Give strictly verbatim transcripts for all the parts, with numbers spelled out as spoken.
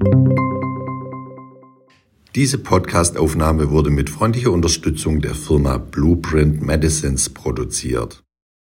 Diese Podcast-Aufnahme wurde mit freundlicher Unterstützung der Firma Blueprint Medicines produziert.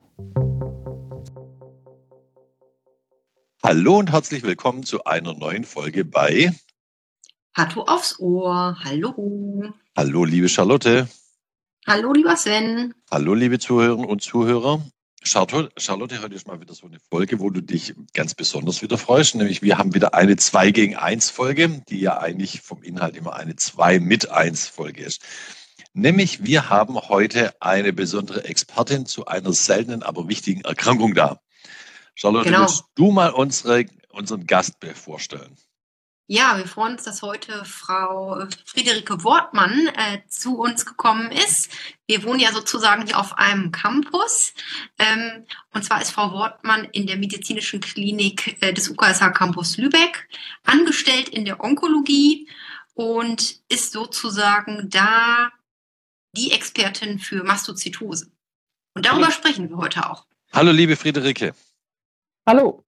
Hallo und herzlich willkommen zu einer neuen Folge bei Hatto aufs Ohr. Hallo. Hallo, liebe Charlotte. Hallo, lieber Sven. Hallo, liebe Zuhörerinnen und Zuhörer. Charlotte, Charlotte, heute ist mal wieder so eine Folge, wo du dich ganz besonders wieder freust. Nämlich wir haben wieder eine zwei gegen eins Folge, die ja eigentlich vom Inhalt immer eine zwei mit eins Folge ist. Nämlich wir haben heute eine besondere Expertin zu einer seltenen, aber wichtigen Erkrankung da. Charlotte, Genau. willst du mal unsere, unseren Gast vorstellen? Ja, wir freuen uns, dass heute Frau Friederike Wortmann äh, zu uns gekommen ist. Wir wohnen ja sozusagen hier auf einem Campus. Ähm, und zwar ist Frau Wortmann in der medizinischen Klinik äh, des U K S H Campus Lübeck angestellt in der Onkologie und ist sozusagen da die Expertin für Mastozytose. Und darüber sprechen wir heute auch. Hallo, liebe Friederike. Hallo.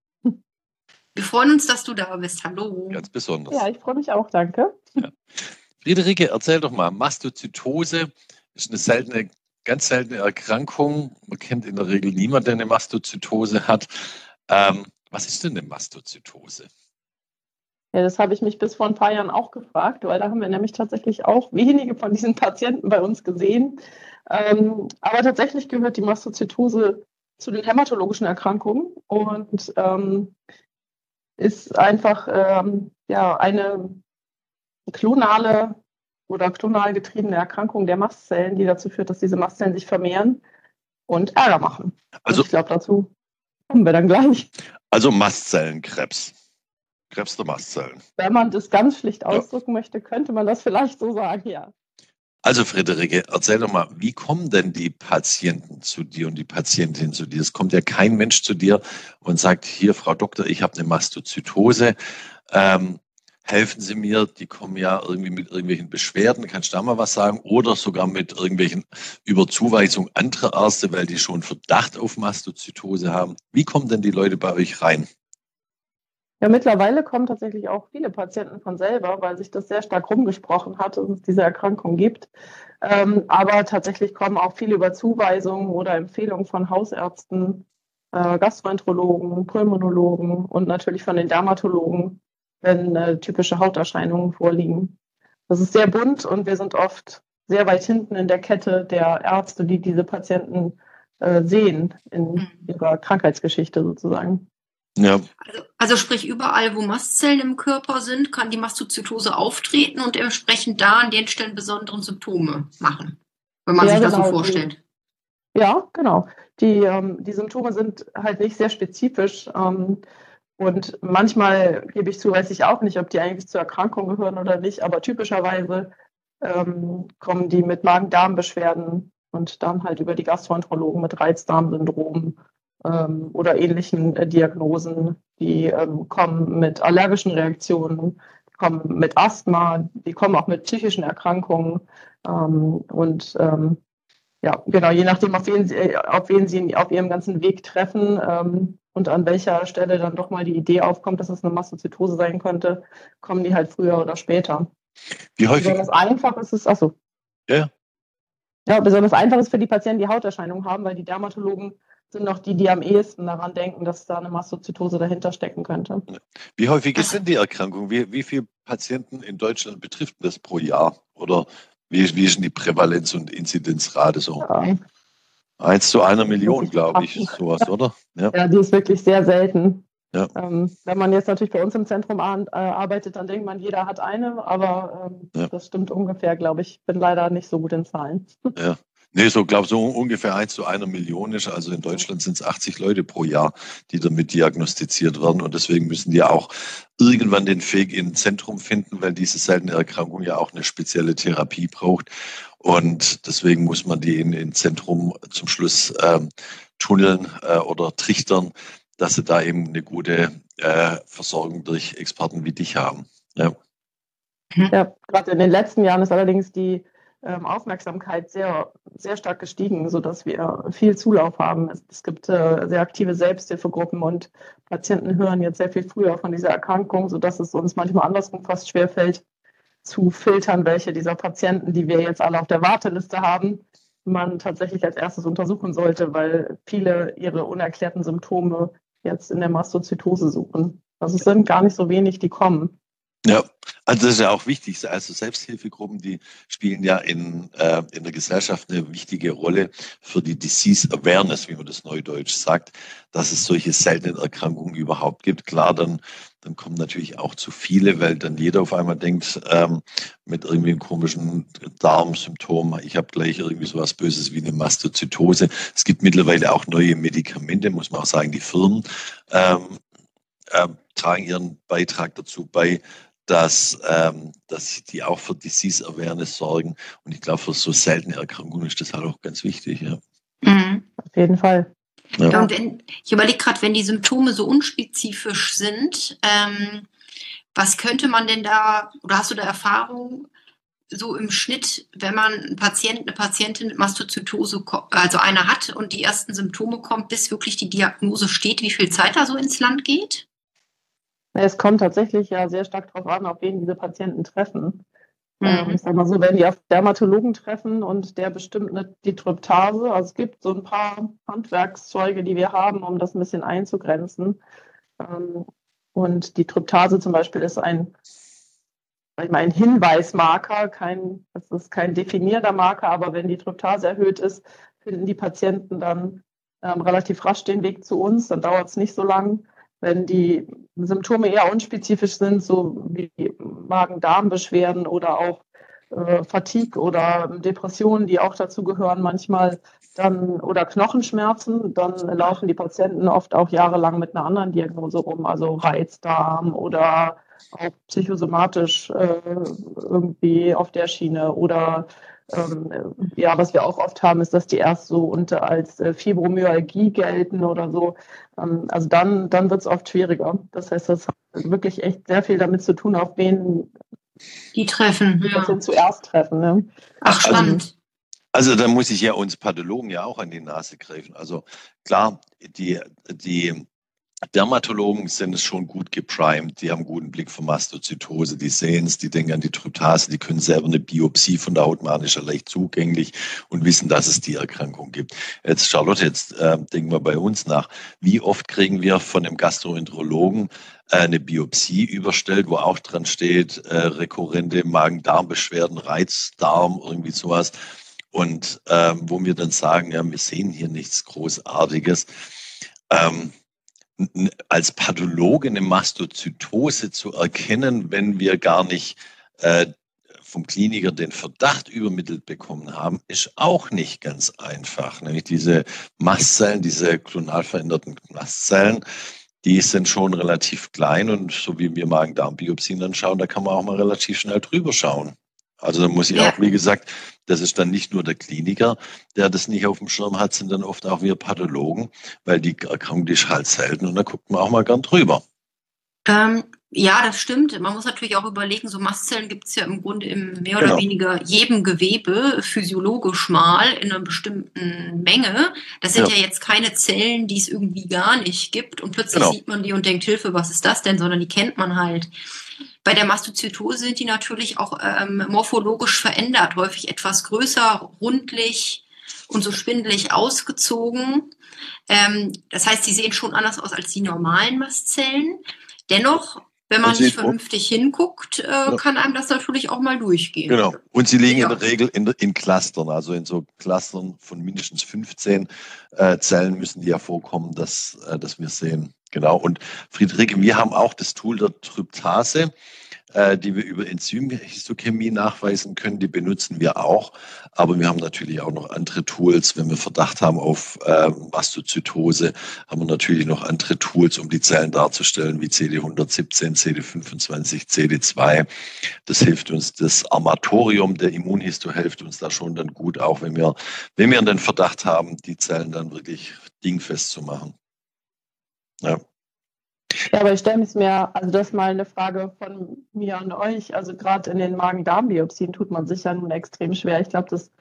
Wir freuen uns, dass du da bist. Hallo. Ganz besonders. Ja, ich freue mich auch, danke. Ja. Friederike, erzähl doch mal, Mastozytose ist eine seltene, ganz seltene Erkrankung. Man kennt in der Regel niemanden, der eine Mastozytose hat. Ähm, was ist denn eine Mastozytose? Ja, das habe ich mich bis vor ein paar Jahren auch gefragt, weil da haben wir nämlich tatsächlich auch wenige von diesen Patienten bei uns gesehen. Ähm, aber tatsächlich gehört die Mastozytose zu den hämatologischen Erkrankungen und ähm, ist einfach ähm, ja, eine klonale oder klonal getriebene Erkrankung der Mastzellen, die dazu führt, dass diese Mastzellen sich vermehren und Ärger machen. Also, und ich glaube, dazu kommen wir dann gleich. Also Mastzellenkrebs. Krebs der Mastzellen. Wenn man das ganz schlicht ausdrücken ja. möchte, könnte man das vielleicht so sagen, ja. Also Friederike, erzähl doch mal, wie kommen denn die Patienten zu dir und die Patientin zu dir? Es kommt ja kein Mensch zu dir und sagt, hier, Frau Doktor, ich habe eine Mastozytose, ähm, helfen Sie mir. Die kommen ja irgendwie mit irgendwelchen Beschwerden, kannst du da mal was sagen? Oder sogar mit irgendwelchen Überzuweisungen anderer Ärzte, weil die schon Verdacht auf Mastozytose haben. Wie kommen denn die Leute bei euch rein? Ja, mittlerweile kommen tatsächlich auch viele Patienten von selber, weil sich das sehr stark rumgesprochen hat, dass es diese Erkrankung gibt. Ähm, aber tatsächlich kommen auch viele über Zuweisungen oder Empfehlungen von Hausärzten, äh, Gastroenterologen, Pulmonologen und natürlich von den Dermatologen, wenn äh, typische Hauterscheinungen vorliegen. Das ist sehr bunt und wir sind oft sehr weit hinten in der Kette der Ärzte, die diese Patienten äh, sehen in ihrer Krankheitsgeschichte sozusagen. Ja. Also, also sprich, überall, wo Mastzellen im Körper sind, kann die Mastozytose auftreten und entsprechend da an den Stellen besonderen Symptome machen, wenn man ja, sich das genau. so vorstellt. Die, ja, genau. Die, ähm, die Symptome sind halt nicht sehr spezifisch ähm, und manchmal, gebe ich zu, weiß ich auch nicht, ob die eigentlich zur Erkrankung gehören oder nicht, aber typischerweise ähm, kommen die mit Magen-Darm-Beschwerden und dann halt über die Gastroenterologen mit Reizdarmsyndrom ähm, oder ähnlichen äh, Diagnosen. Die ähm, kommen mit allergischen Reaktionen, die kommen mit Asthma, die kommen auch mit psychischen Erkrankungen. Ähm, und ähm, ja, genau, je nachdem, auf wen sie, auf wen sie auf ihrem ganzen Weg treffen ähm, und an welcher Stelle dann doch mal die Idee aufkommt, dass es eine Mastozytose sein könnte, kommen die halt früher oder später. Wie häufig? Besonders einfach ist es, achso. Ja. Ja, besonders einfach ist für die Patienten, die Hauterscheinungen haben, weil die Dermatologen sind noch die, die am ehesten daran denken, dass da eine Mastozytose dahinter stecken könnte. Wie häufig ist denn die Erkrankung? Wie, wie viele Patienten in Deutschland betrifft das pro Jahr? Oder wie, wie ist denn die Prävalenz- und Inzidenzrate so? Ja. Eins zu einer Million, glaube ich, sowas, oder? Ja. ja, die ist wirklich sehr selten. Ja. Ähm, wenn man jetzt natürlich bei uns im Zentrum ar- äh, arbeitet, dann denkt man, jeder hat eine, aber ähm, Ja. das stimmt ungefähr, glaube ich. Ich bin leider nicht so gut in Zahlen. Ja. Nee, so glaube so ungefähr eins zu einer Million ist. Also in Deutschland sind es achtzig Leute pro Jahr, die damit diagnostiziert werden. Und deswegen müssen die auch irgendwann den Weg in ein Zentrum finden, weil diese seltene Erkrankung ja auch eine spezielle Therapie braucht. Und deswegen muss man die in ein Zentrum zum Schluss ähm, tunneln äh, oder trichtern, dass sie da eben eine gute äh, Versorgung durch Experten wie dich haben. Ja, ja, gerade in den letzten Jahren ist allerdings die ähm, Aufmerksamkeit sehr, sehr stark gestiegen, sodass wir viel Zulauf haben. Es, es gibt äh, sehr aktive Selbsthilfegruppen und Patienten hören jetzt sehr viel früher von dieser Erkrankung, sodass es uns manchmal andersrum fast schwerfällt, zu filtern, welche dieser Patienten, die wir jetzt alle auf der Warteliste haben, man tatsächlich als erstes untersuchen sollte, weil viele ihre unerklärten Symptome jetzt in der Mastozytose suchen. Also es sind gar nicht so wenig, die kommen. Ja, also das ist ja auch wichtig. Also Selbsthilfegruppen, die spielen ja in, äh, in der Gesellschaft eine wichtige Rolle für die Disease Awareness, wie man das neudeutsch sagt, dass es solche seltenen Erkrankungen überhaupt gibt. Klar, dann, dann kommen natürlich auch zu viele, weil dann jeder auf einmal denkt, ähm, mit irgendwie einem komischen Darmsymptom, ich habe gleich irgendwie sowas Böses wie eine Mastozytose. Es gibt mittlerweile auch neue Medikamente, muss man auch sagen, die Firmen ähm, äh, tragen ihren Beitrag dazu bei, dass, ähm, dass die auch für Disease Awareness sorgen. Und ich glaube, für so seltene Erkrankungen ist das halt auch ganz wichtig. Ja. Mhm. Auf jeden Fall. Ja. Ja, und wenn, ich überlege gerade, wenn die Symptome so unspezifisch sind, ähm, was könnte man denn da, oder hast du da Erfahrung, so im Schnitt, wenn man einen Patient, eine Patientin mit Mastozytose, also eine hat und die ersten Symptome kommt, bis wirklich die Diagnose steht, wie viel Zeit da so ins Land geht? Es kommt tatsächlich ja sehr stark darauf an, auf wen diese Patienten treffen. Mhm. Ähm, ich sag mal so, wenn die auf Dermatologen treffen und der bestimmt nicht die Tryptase, also es gibt so ein paar Handwerkszeuge, die wir haben, um das ein bisschen einzugrenzen. Ähm, und die Tryptase zum Beispiel ist ein, sag ich mal, ein Hinweismarker, kein, das ist kein definierter Marker, aber wenn die Tryptase erhöht ist, finden die Patienten dann ähm, relativ rasch den Weg zu uns, dann dauert es nicht so lang. Wenn die Symptome eher unspezifisch sind, so wie Magen-Darm-Beschwerden oder auch äh, Fatigue oder Depressionen, die auch dazu gehören manchmal, dann oder Knochenschmerzen, dann laufen die Patienten oft auch jahrelang mit einer anderen Diagnose rum, also Reizdarm oder auch psychosomatisch äh, irgendwie auf der Schiene oder Ähm, ja, was wir auch oft haben, ist, dass die erst so unter als äh, Fibromyalgie gelten oder so. Ähm, also dann, dann wird es oft schwieriger. Das heißt, das hat wirklich echt sehr viel damit zu tun, auf wen die treffen, die ja. Patienten zuerst treffen. Ne? Ach, spannend. Also, also da muss ich ja uns Pathologen ja auch an die Nase greifen. Also klar, die, die Dermatologen sind es schon gut geprimed, die haben einen guten Blick für Mastozytose, die sehen es, die denken an die Tryptase, die können selber eine Biopsie von der Haut machen, ist ja leicht zugänglich und wissen, dass es die Erkrankung gibt. Jetzt, Charlotte, jetzt äh, denken wir bei uns nach, wie oft kriegen wir von einem Gastroenterologen äh, eine Biopsie überstellt, wo auch dran steht, äh, rekurrente Magen-Darm-Beschwerden, Reizdarm, irgendwie sowas. Und ähm, wo wir dann sagen, ja, wir sehen hier nichts Großartiges. Ähm, als Pathologe eine Mastozytose zu erkennen, wenn wir gar nicht äh, vom Kliniker den Verdacht übermittelt bekommen haben, ist auch nicht ganz einfach. Nämlich diese Mastzellen, diese klonal veränderten Mastzellen, die sind schon relativ klein und so wie wir Magen-Darm-Biopsien dann schauen, da kann man auch mal relativ schnell drüber schauen. Also da muss ich ja. auch, wie gesagt, das ist dann nicht nur der Kliniker, der das nicht auf dem Schirm hat, sind dann oft auch wir Pathologen, weil die Erkrankung die ist halt selten und da guckt man auch mal gern drüber. Ähm, ja, das stimmt. Man muss natürlich auch überlegen, so Mastzellen gibt es ja im Grunde im mehr oder Genau. weniger jedem Gewebe physiologisch mal in einer bestimmten Menge. Das sind ja, ja jetzt keine Zellen, die es irgendwie gar nicht gibt und plötzlich genau. sieht man die und denkt, Hilfe, was ist das denn? Sondern die kennt man halt. Bei der Mastozytose sind die natürlich auch ähm, morphologisch verändert, häufig etwas größer, rundlich und so spindelig ausgezogen. Ähm, das heißt, die sehen schon anders aus als die normalen Mastzellen. Dennoch, wenn man nicht vernünftig hinguckt, äh, ja. kann einem das natürlich auch mal durchgehen. Genau. Und sie liegen ja. in der Regel in, in Clustern, also in so Clustern von mindestens fünfzehn äh, Zellen müssen die ja vorkommen, dass, äh, dass wir sehen. Genau. Und Friederike, wir haben auch das Tool der Tryptase, äh, die wir über Enzymhistochemie nachweisen können. Die benutzen wir auch. Aber wir haben natürlich auch noch andere Tools. Wenn wir Verdacht haben auf äh, Mastozytose, haben wir natürlich noch andere Tools, um die Zellen darzustellen, wie C D hundertsiebzehn, C D fünfundzwanzig, C D zwei. Das hilft uns. Das Armatorium der Immunhisto hilft uns da schon dann gut, auch wenn wir, wenn wir den Verdacht haben, die Zellen dann wirklich dingfest zu machen. Ja. Ja, aber ich stelle es mir, also das ist mal eine Frage von mir an euch. Also gerade in den Magen-Darm-Biopsien tut man sich ja nun extrem schwer. Ich glaube, das,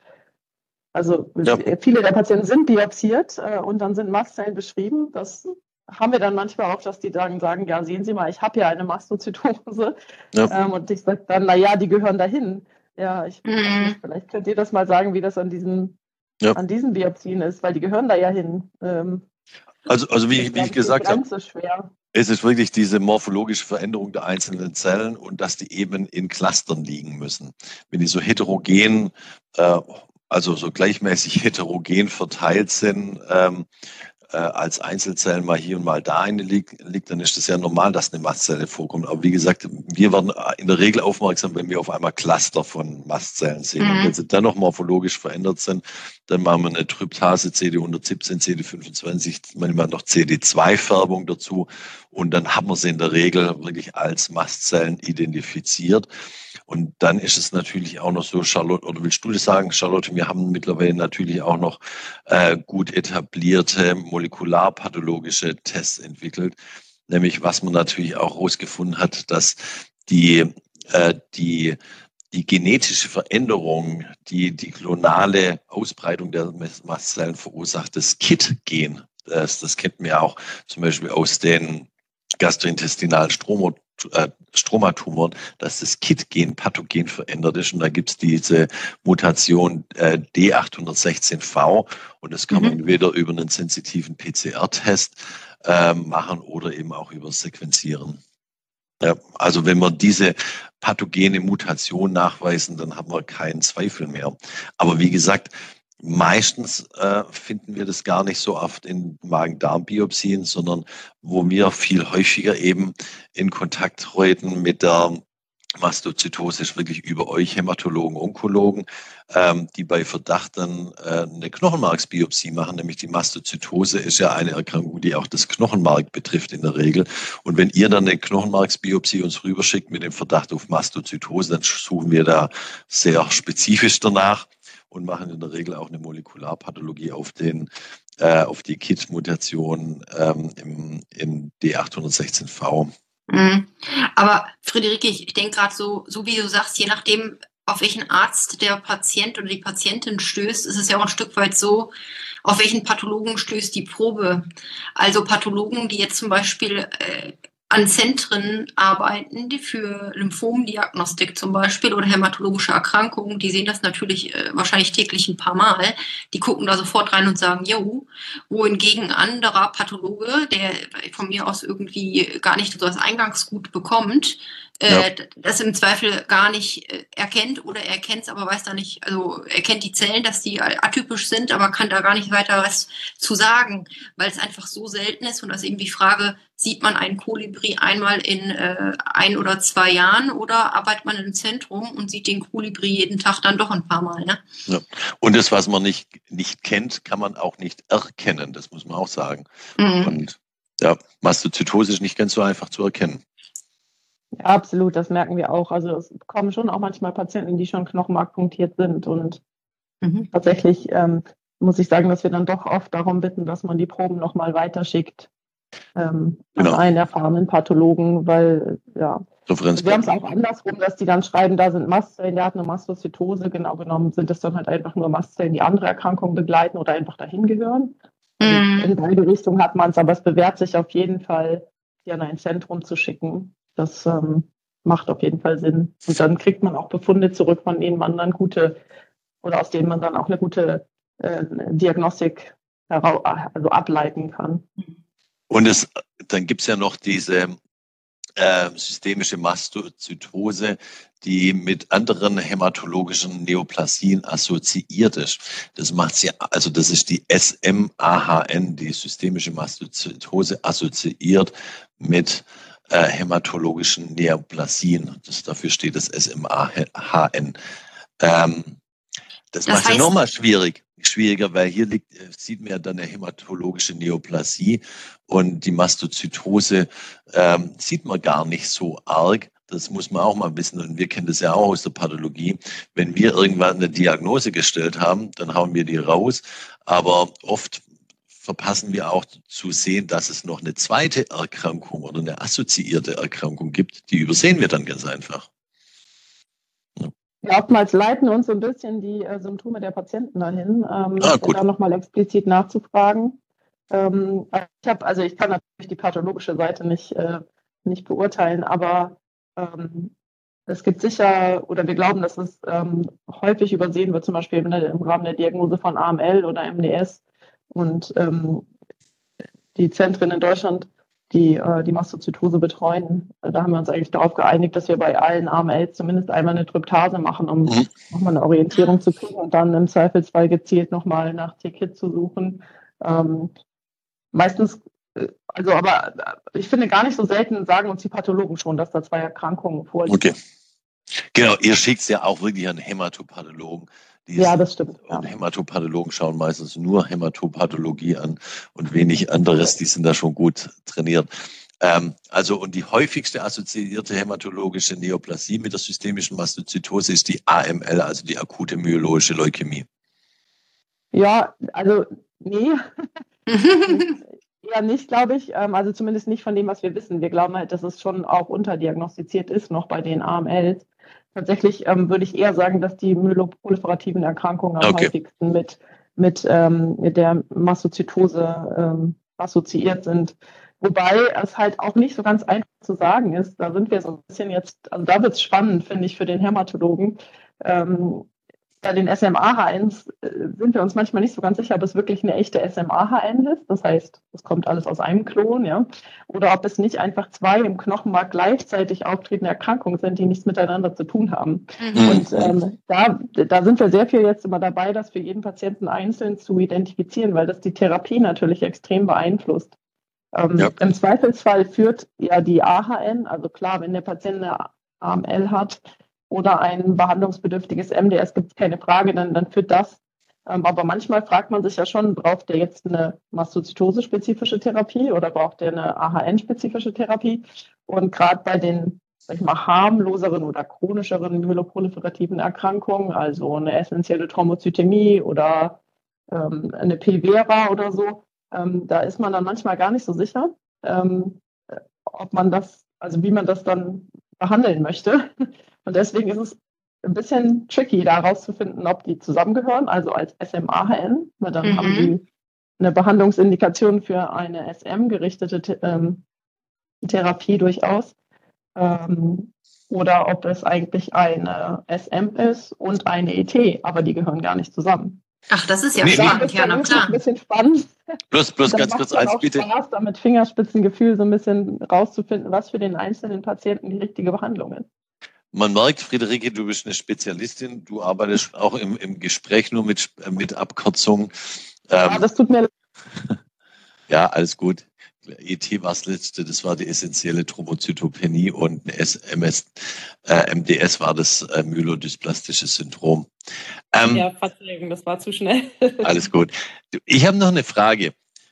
also Ja. viele der Patienten sind biopsiert äh, und dann sind Mastzellen beschrieben. Das haben wir dann manchmal auch, dass die dann sagen, ja, sehen Sie mal, ich habe ja eine Mastozytose. Ja. Ähm, und ich sage dann, naja, die gehören dahin. Ja, ich weiß Mhm. nicht, vielleicht könnt ihr das mal sagen, wie das an diesen, Ja. an diesen Biopsien ist, weil die gehören da ja hin. Ähm, Also, also wie, das ich- wie glaub ich gesagt ist habe, ganz so schwer. es ist wirklich diese morphologische Veränderung der einzelnen Zellen und dass die eben in Clustern liegen müssen. Wenn die so heterogen, äh, also so gleichmäßig heterogen verteilt sind, ähm, äh, als Einzelzellen mal hier und mal da eine liegt, liegt, dann ist es ja normal, dass eine Mastzelle vorkommt. Aber wie gesagt, wir werden in der Regel aufmerksam, wenn wir auf einmal Cluster von Mastzellen sehen. Mhm. Und wenn sie dann noch morphologisch verändert sind, dann machen wir eine Tryptase C D hundertsiebzehn, C D fünfundzwanzig, manchmal noch C D zwei Färbung dazu. Und dann haben wir sie in der Regel wirklich als Mastzellen identifiziert. Und dann ist es natürlich auch noch so, Charlotte, oder willst du das sagen, Charlotte, wir haben mittlerweile natürlich auch noch äh, gut etablierte molekularpathologische Tests entwickelt. Nämlich, was man natürlich auch herausgefunden hat, dass die, äh, die, die genetische Veränderung, die die klonale Ausbreitung der Mastzellen verursacht, das K I T-Gen, das, das kennt man ja auch zum Beispiel aus den gastrointestinalen Stromo, äh, Stromatumoren, dass das K I T-Gen pathogen verändert ist. Und da gibt es diese Mutation äh, D achthundertsechzehn V und das kann man Mhm. entweder über einen sensitiven P C R-Test äh, machen oder eben auch über Sequenzieren. Ja, also wenn wir diese pathogene Mutation nachweisen, dann haben wir keinen Zweifel mehr. Aber wie gesagt, meistens äh, finden wir das gar nicht so oft in Magen-Darm-Biopsien, sondern wo wir viel häufiger eben in Kontakt treten mit der Mastozytose ist wirklich über euch Hämatologen, Onkologen, ähm, die bei Verdacht dann äh, eine Knochenmarksbiopsie machen. Nämlich die Mastozytose ist ja eine Erkrankung, die auch das Knochenmark betrifft in der Regel. Und wenn ihr dann eine Knochenmarksbiopsie uns rüberschickt mit dem Verdacht auf Mastozytose, dann suchen wir da sehr spezifisch danach und machen in der Regel auch eine Molekularpathologie auf den äh, auf die K I T-Mutation ähm, im, im D achthundertsechzehn V. Mhm. Aber Friederike, ich, ich denke gerade so, so wie du sagst, je nachdem, auf welchen Arzt der Patient oder die Patientin stößt, ist es ja auch ein Stück weit so, auf welchen Pathologen stößt die Probe. Also Pathologen, die jetzt zum Beispiel äh, an Zentren arbeiten, die für Lymphomdiagnostik zum Beispiel oder hämatologische Erkrankungen, die sehen das natürlich äh, wahrscheinlich täglich ein paar Mal. Die gucken da sofort rein und sagen, jo, wohingegen ein anderer Pathologe, der von mir aus irgendwie gar nicht so das Eingangsgut bekommt, Ja. äh, das im Zweifel gar nicht äh, erkennt oder er erkennt es, aber weiß da nicht, also er kennt die Zellen, dass die atypisch sind, aber kann da gar nicht weiter was zu sagen, weil es einfach so selten ist und das ist eben die Frage, sieht man einen Kolibri einmal in äh, ein oder zwei Jahren oder arbeitet man im Zentrum und sieht den Kolibri jeden Tag dann doch ein paar Mal, ne? Ja. Und das, was man nicht, nicht kennt, kann man auch nicht erkennen. Das muss man auch sagen. Mhm. Und ja, Mastozytose ist nicht ganz so einfach zu erkennen. Ja, absolut, das merken wir auch. Also es kommen schon auch manchmal Patienten, die schon knochenmarkpunktiert sind und Mhm. tatsächlich ähm, muss ich sagen, dass wir dann doch oft darum bitten, dass man die Proben nochmal weiterschickt ähm, Genau. an einen erfahrenen Pathologen, weil ja, wir haben es auch andersrum, dass die dann schreiben, da sind Mastzellen, der hat eine Mastozytose, genau genommen sind es dann halt einfach nur Mastzellen, die andere Erkrankungen begleiten oder einfach dahin gehören. Also Mhm. in beide Richtungen hat man es, aber es bewährt sich auf jeden Fall, die an ein Zentrum zu schicken. Das ähm, macht auf jeden Fall Sinn. Und dann kriegt man auch Befunde zurück, von denen man dann gute oder aus denen man dann auch eine gute äh, Diagnostik herau- also ableiten kann. Und es, dann gibt es ja noch diese äh, systemische Mastozytose, die mit anderen hämatologischen Neoplasien assoziiert ist. Das macht sie, also das ist die S M A H N, die systemische Mastozytose assoziiert mit äh, hämatologischen Neoplasien. Das, dafür steht das S M A H N. Ähm, das, Das macht es heißt- ja nochmal schwierig, schwieriger, weil hier liegt, sieht man ja dann eine hämatologische Neoplasie und die Mastozytose ähm, sieht man gar nicht so arg. Das muss man auch mal wissen und wir kennen das ja auch aus der Pathologie. Wenn wir irgendwann eine Diagnose gestellt haben, dann hauen wir die raus, aber oft verpassen wir auch zu sehen, dass es noch eine zweite Erkrankung oder eine assoziierte Erkrankung gibt. Die übersehen wir dann ganz einfach. Ja. Ja, oftmals leiten uns so ein bisschen die äh, Symptome der Patienten dahin, ähm, Ah, gut. da nochmal explizit nachzufragen. Ähm, ich habe, also ich kann natürlich die pathologische Seite nicht, äh, nicht beurteilen, aber ähm, es gibt sicher, oder wir glauben, dass es ähm, häufig übersehen wird, zum Beispiel im, im Rahmen der Diagnose von A M L oder M D S. Und ähm, die Zentren in Deutschland, die äh, die Mastozytose betreuen, da haben wir uns eigentlich darauf geeinigt, dass wir bei allen A M Ls zumindest einmal eine Tryptase machen, um Mhm. nochmal eine Orientierung zu kriegen und dann im Zweifelsfall gezielt nochmal nach T-Kit zu suchen. Ähm, meistens, äh, also aber äh, ich finde gar nicht so selten, sagen uns die Pathologen schon, dass da zwei Erkrankungen vorliegen. Okay. Genau, ihr schickt es ja auch wirklich an Hämatopathologen. Die Ja, sind- das stimmt. Ja. Und Hämatopathologen schauen meistens nur Hämatopathologie an und wenig anderes. Die sind da schon gut trainiert. Ähm, also, und die häufigste assoziierte hämatologische Neoplasie mit der systemischen Mastozytose ist die A M L, also die akute myeloische Leukämie. Ja, also nee, eher nicht, glaube ich. Ähm, also zumindest nicht von dem, was wir wissen. Wir glauben halt, dass es schon auch unterdiagnostiziert ist, noch bei den A M Ls. Tatsächlich ähm, würde ich eher sagen, dass die myeloproliferativen Erkrankungen am Okay. häufigsten mit, mit, ähm, mit der Mastozytose ähm, assoziiert sind. Wobei es halt auch nicht so ganz einfach zu sagen ist. Da sind wir so ein bisschen jetzt, also da wird es spannend, finde ich, für den Hämatologen. Ähm, bei den S M A H Ns äh, sind wir uns manchmal nicht so ganz sicher, ob es wirklich eine echte S M A H N ist. Das heißt, es kommt alles aus einem Klon, ja. Oder ob es nicht einfach zwei im Knochenmark gleichzeitig auftretende Erkrankungen sind, die nichts miteinander zu tun haben. Mhm. Und ähm, da, da sind wir sehr viel jetzt immer dabei, das für jeden Patienten einzeln zu identifizieren, weil das die Therapie natürlich extrem beeinflusst. Ähm, Ja. Im Zweifelsfall führt ja die A H N, also klar, wenn der Patient eine A M L hat oder ein behandlungsbedürftiges M D S, gibt es keine Frage, dann, dann führt das. Ähm, aber manchmal fragt man sich ja schon, braucht der jetzt eine Mastozytose-spezifische Therapie oder braucht der eine A H N-spezifische Therapie? Und gerade bei den, sag ich mal, harmloseren oder chronischeren myeloproliferativen Erkrankungen, also eine essentielle Thrombozytämie oder ähm, eine P Vera oder so, ähm, da ist man dann manchmal gar nicht so sicher, ähm, ob man das, also wie man das dann behandeln möchte. Und deswegen ist es ein bisschen tricky, da herauszufinden, ob die zusammengehören, also als S M A H N, weil dann Mhm. haben die eine Behandlungsindikation für eine S M-gerichtete ähm, Therapie durchaus. Ähm, oder ob es eigentlich eine S M ist und eine E T, aber die gehören gar nicht zusammen. Ach, das ist ja Nee, spannend, Das ist ja, dann na wirklich klar. ein bisschen spannend. Bloß, bloß Dann ganz macht kurz dann als auch Bitte. Spaß, da mit Fingerspitzengefühl so ein bisschen rauszufinden, was für den einzelnen Patienten die richtige Behandlung ist. Man merkt, Friederike, du bist eine Spezialistin. Du arbeitest auch im, im Gespräch nur mit, mit Abkürzungen. Ja, Ähm, das tut mir leid. ja, alles gut. E T war das letzte, das war die essentielle Thrombozytopenie und eine S M S, äh, M D S war das äh, myelodysplastische Syndrom. Ähm, Ja, Verzeihung, das war zu schnell. Alles gut. Du, Ich habe noch eine Frage.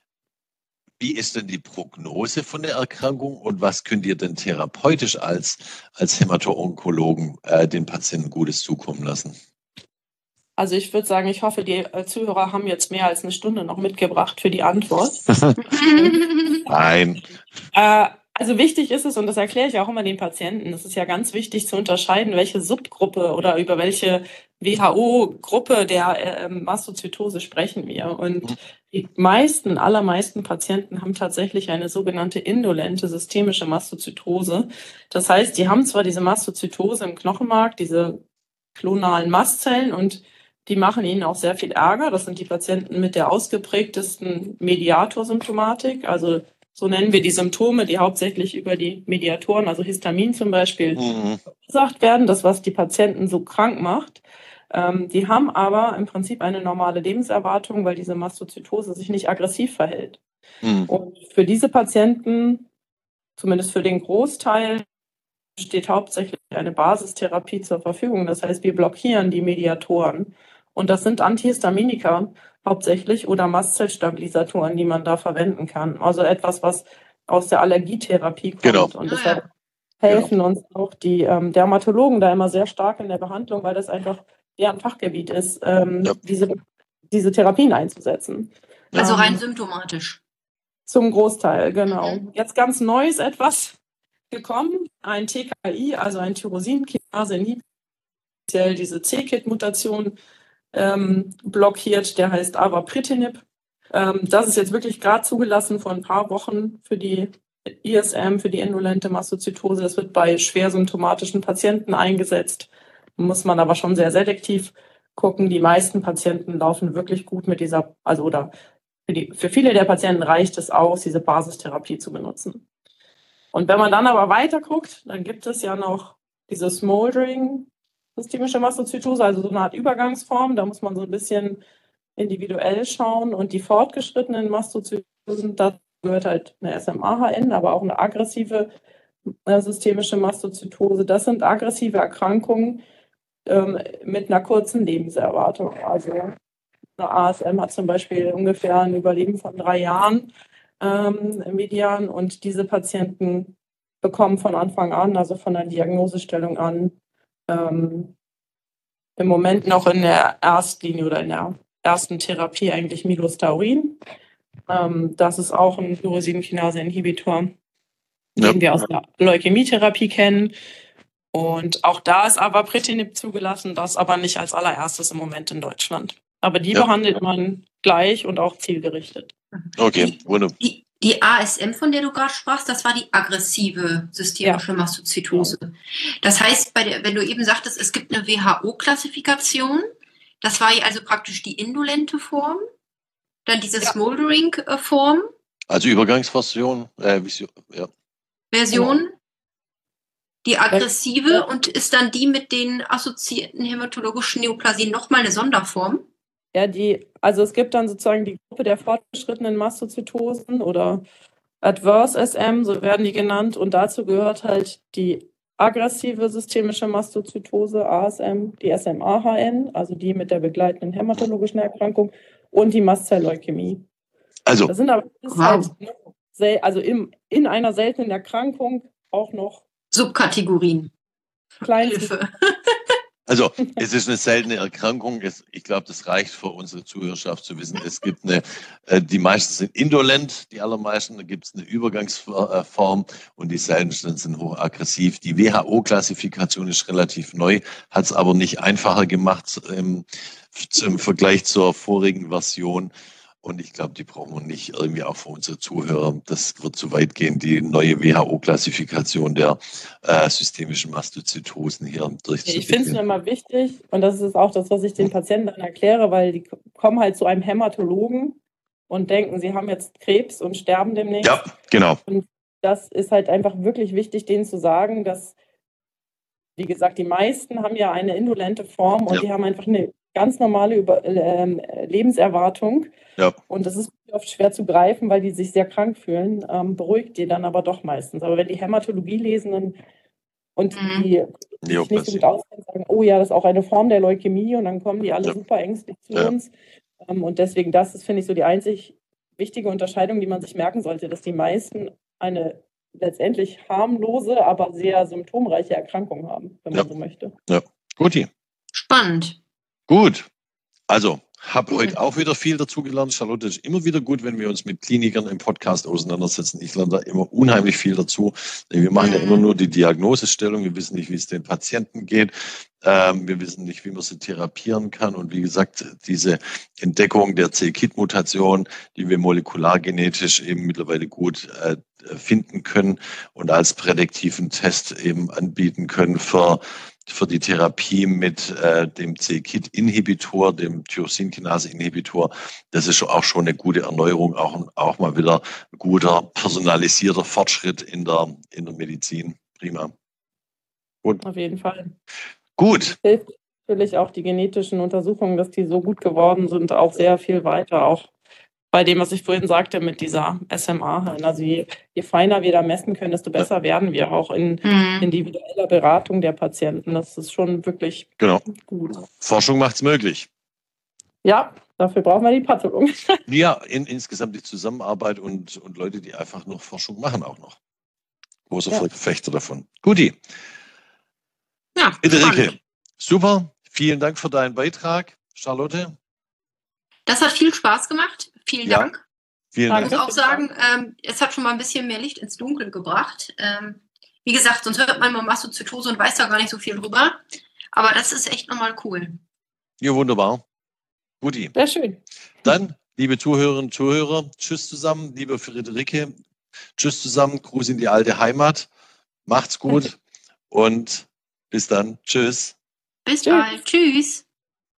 Wie ist denn die Prognose von der Erkrankung und was könnt ihr denn therapeutisch als, als Hämato-Onkologen äh, den Patienten Gutes zukommen lassen? Also ich würde sagen, ich hoffe, die äh, Zuhörer haben jetzt mehr als eine Stunde noch mitgebracht für die Antwort. Nein. Äh, also wichtig ist es, und das erkläre ich auch immer den Patienten, es ist ja ganz wichtig zu unterscheiden, welche Subgruppe oder über welche W H O-Gruppe der äh, Mastozytose sprechen wir. Und die meisten, allermeisten Patienten haben tatsächlich eine sogenannte indolente systemische Mastozytose. Das heißt, die haben zwar diese Mastozytose im Knochenmark, diese klonalen Mastzellen, und die machen ihnen auch sehr viel Ärger. Das sind die Patienten mit der ausgeprägtesten Mediatorsymptomatik. Also so nennen wir die Symptome, die hauptsächlich über die Mediatoren, also Histamin zum Beispiel, Mhm. verursacht werden. Das, was die Patienten so krank macht. Ähm, die haben aber im Prinzip eine normale Lebenserwartung, weil diese Mastozytose sich nicht aggressiv verhält. Mhm. Und für diese Patienten, zumindest für den Großteil, steht hauptsächlich eine Basistherapie zur Verfügung. Das heißt, wir blockieren die Mediatoren. Und das sind Antihistaminika hauptsächlich oder Mastzellstabilisatoren, die man da verwenden kann. Also etwas, was aus der Allergietherapie kommt. Genau. Und Ah, deshalb ja. helfen uns auch die ähm, Dermatologen da immer sehr stark in der Behandlung, weil das einfach deren Fachgebiet ist, ähm, Ja. diese, diese Therapien einzusetzen. Also Ähm, rein symptomatisch. Zum Großteil, genau. Mhm. Jetzt ganz Neues etwas gekommen, ein T K I, also ein Tyrosinkinase-Inhibitor, speziell diese c-Kit-Mutation ähm, blockiert, der heißt Avapritinib. Ähm, das ist jetzt wirklich gerade zugelassen vor ein paar Wochen für die I S M, für die indolente Mastozytose. Das wird bei schwer symptomatischen Patienten eingesetzt. Muss man aber schon sehr selektiv gucken. Die meisten Patienten laufen wirklich gut mit dieser, also oder für, die, für viele der Patienten reicht es aus, diese Basistherapie zu benutzen. Und wenn man dann aber weiter guckt, dann gibt es ja noch diese Smoldering systemische Mastozytose, also so eine Art Übergangsform. Da muss man so ein bisschen individuell schauen. Und die fortgeschrittenen Mastozytosen, da gehört halt eine S M A H N, aber auch eine aggressive äh, systemische Mastozytose. Das sind aggressive Erkrankungen ähm, mit einer kurzen Lebenserwartung. Also eine A S M hat zum Beispiel ungefähr ein Überleben von drei Jahren ähm, im Median. Und diese Patienten bekommen von Anfang an, also von der Diagnosestellung an, ähm, im Moment noch in der Erstlinie oder in der ersten Therapie eigentlich Milostaurin. Ähm, das ist auch ein Tyrosinkinase-Inhibitor, Ja. den wir aus der Leukämietherapie kennen. Und auch da ist Avapritinib zugelassen, das aber nicht als allererstes im Moment in Deutschland. Aber die Ja. behandelt man gleich und auch zielgerichtet. Okay, wunderbar. Die, die A S M, von der du gerade sprachst, das war die aggressive systemische Ja. Mastozytose. Das heißt, bei der, wenn du eben sagtest, es gibt eine W H O-Klassifikation, das war also praktisch die indolente Form, dann diese Ja. Smoldering-Form, Also Übergangsversion, äh, Vision, ja. Version, die aggressive Ja. und ist dann die mit den assoziierten hämatologischen Neoplasien nochmal eine Sonderform? Ja, die, also es gibt dann sozusagen die Gruppe der fortgeschrittenen Mastozytosen oder Adverse S M, so werden die genannt. Und dazu gehört halt die aggressive systemische Mastozytose, A S M, die S M A H N, also die mit der begleitenden hämatologischen Erkrankung und die Mastzelleukämie. Also, Das sind aber das ist Wow. halt sel- also im, in einer seltenen Erkrankung auch noch Subkategorien. klein. Hilfe. also es ist eine seltene Erkrankung. Es, ich glaube, das reicht für unsere Zuhörerschaft zu wissen. Es gibt eine, äh, die meisten sind indolent, die allermeisten. Da gibt es eine Übergangsform und die seltensten sind hochaggressiv. Die W H O-Klassifikation ist relativ neu, hat es aber nicht einfacher gemacht ähm, im Vergleich zur vorigen Version. Und ich glaube, die brauchen wir nicht irgendwie auch für unsere Zuhörer. Das wird zu weit gehen, die neue W H O-Klassifikation der äh, systemischen Mastozytosen hier durchzuführen. Ich finde es nur immer wichtig, und das ist auch das, was ich den Patienten dann erkläre, weil die kommen halt zu einem Hämatologen und denken, sie haben jetzt Krebs und sterben demnächst. Ja, genau. Und das ist halt einfach wirklich wichtig, denen zu sagen, dass, wie gesagt, die meisten haben ja eine indolente Form und Ja. die haben einfach eine ganz normale Über ähm, Lebenserwartung. Ja. Und das ist oft schwer zu greifen, weil die sich sehr krank fühlen. Ähm, beruhigt die dann aber doch meistens. Aber wenn die Hämatologie lesen dann, und Mhm. die die sich nicht so gut auskennen, sagen, oh ja, das ist auch eine Form der Leukämie, und dann kommen die alle Ja. super ängstlich zu Ja. uns. Ähm, und deswegen, das ist, finde ich, so die einzig wichtige Unterscheidung, die man sich merken sollte, dass die meisten eine letztendlich harmlose, aber sehr symptomreiche Erkrankung haben, wenn man Ja. so möchte. Guti. Spannend. Gut. Also, habe heute auch wieder viel dazu gelernt. Charlotte, ist immer wieder gut, wenn wir uns mit Klinikern im Podcast auseinandersetzen. Ich lerne da immer unheimlich viel dazu. Wir machen ja Mhm. immer nur die Diagnosestellung. Wir wissen nicht, wie es den Patienten geht. Ähm, wir wissen nicht, wie man sie therapieren kann. Und wie gesagt, diese Entdeckung der c-Kit-Mutation, die wir molekulargenetisch eben mittlerweile gut äh, finden können und als prädiktiven Test eben anbieten können für für die Therapie mit äh, dem c-Kit-Inhibitor, dem Tyrosinkinase-Inhibitor. Das ist auch schon eine gute Erneuerung, auch, auch mal wieder ein guter, personalisierter Fortschritt in der, in der Medizin. Prima. Gut. Auf jeden Fall. Gut. Hilft natürlich auch die genetischen Untersuchungen, dass die so gut geworden sind, auch sehr viel weiter. Auch bei dem, was ich vorhin sagte, mit dieser S M A. Also je, je feiner wir da messen können, desto besser werden wir auch in Mhm. individueller Beratung der Patienten. Das ist schon wirklich Genau. gut. Forschung macht es möglich. Ja, dafür brauchen wir die Pathologen. Ja, in, insgesamt die Zusammenarbeit und, und Leute, die einfach noch Forschung machen auch noch. Großer Ja. Verfechter davon. Guti. Ja, Friederike, spannend. super. Vielen Dank für deinen Beitrag, Charlotte. Das hat viel Spaß gemacht. Vielen Ja. Dank. Vielen Danke. Ich Dank. muss auch sagen, ähm, es hat schon mal ein bisschen mehr Licht ins Dunkel gebracht. Ähm, wie gesagt, sonst hört man mal Mastozytose und weiß da gar nicht so viel drüber. Aber das ist echt nochmal cool. Ja, wunderbar. Guti. Sehr schön. Dann, liebe Zuhörerinnen und Zuhörer, tschüss zusammen, liebe Friederike, tschüss zusammen, Gruß in die alte Heimat, macht's gut und bis dann, tschüss. Bis Tschüss. bald. Tschüss.